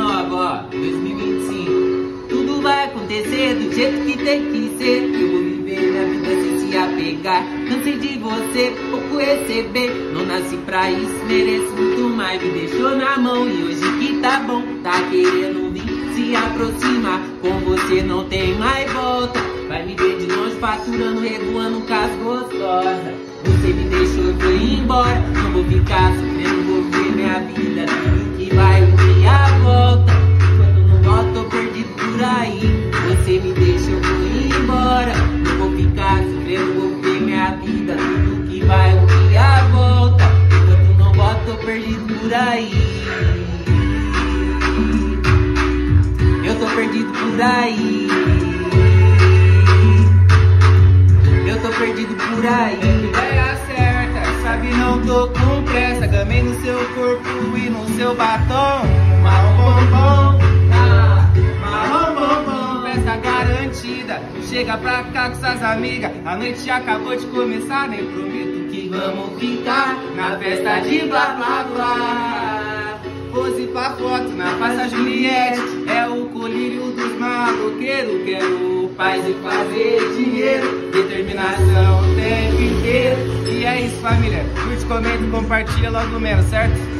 nova, ó, 2025. Tudo vai acontecer do jeito que tem que ser. Eu vou viver minha vida sem se apegar. Cansei de você, pouco receber. Não nasci pra isso, mereço muito mais. Me deixou na mão e hoje que tá bom. Tá querendo vir se aproximar. Com você não tem mais volta. Vai me ver de longe faturando, revoando com as gostosas. Você me deixou, eu fui embora. Não vou ficar sofrendo, vou ver minha vida. Tudo que vai um dia volta. Quando não volta, tô perdido por aí. Você me deixou, eu fui embora. Não vou ficar sofrendo, vou ver minha vida. Tudo que vai um dia volta. Quando não volta, tô perdido por aí. Eu tô perdido por aí. Eu tô perdido por aí. Vai dar certa, sabe, não tô com pressa. Gamei no seu corpo e no seu batom. Marrom bombom, marrom bombom. Festa garantida, chega pra cá com suas amigas. A noite acabou de começar, nem prometo que vamos ficar na festa de blá blá blá. Pose pra foto na Praça Juliette, é o colírio dos maloqueiros. Quero paz e fazer dinheiro, determinação o tempo inteiro. E é isso, família, curte, comenta e compartilha logo menos, certo?